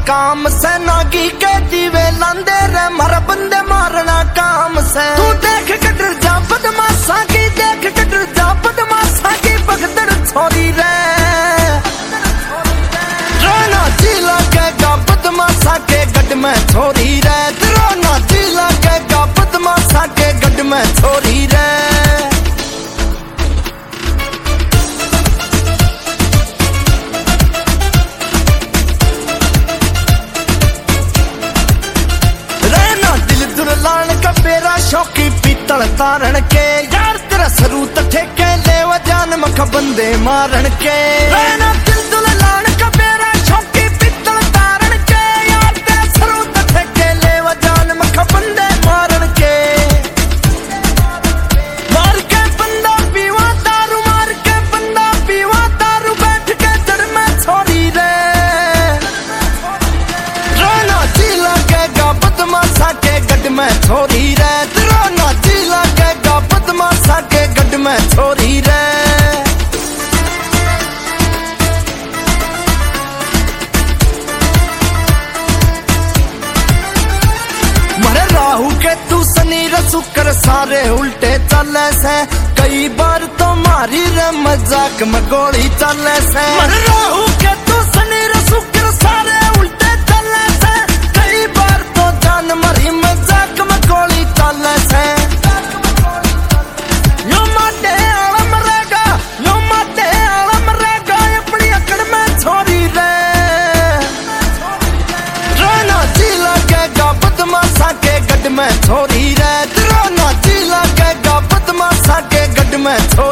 काम से नागी के दीवे लांदे रे मारा बंदे मारना काम से। तू देख के डर जा बदमाशा की, देख के डर जा बदमाशा की भगदड़ छोरी रे। रोना जिला के गा बदमाशा के गढ़ में छोरी रे। रोना जिला के गा बदमाशा के गढ़ में छोरी रे। शौकी पीतल तारण के यार तेरा सरूत ठेके ले जान मख बंदे मारन के। दिल दुल लान का मेरा शौकी पीतल तारण के यार तेरा सरूत ठेके ले जान मख बंदे मारन के। मार के बंदा पीवा दारू, मार के बंदा पीवा दारू बैठ के जड़ में छोरी रे। रोना जिला के गा बदमाशा के गढ़ में छोरी रे। के गढ़ में छोरी रे। मरे राहु के तू शनि शुक्र सारे उल्टे चले से। कई बार तो मारी रे मजाक में गोली चले से। मरे राहु के तू शनि शुक्र सारे उल्टे चले से। कई बार तो जान मारी मजाक में गोली चले से। में छोरी रे। रोना जिला के गा बदमाशा के गढ़ में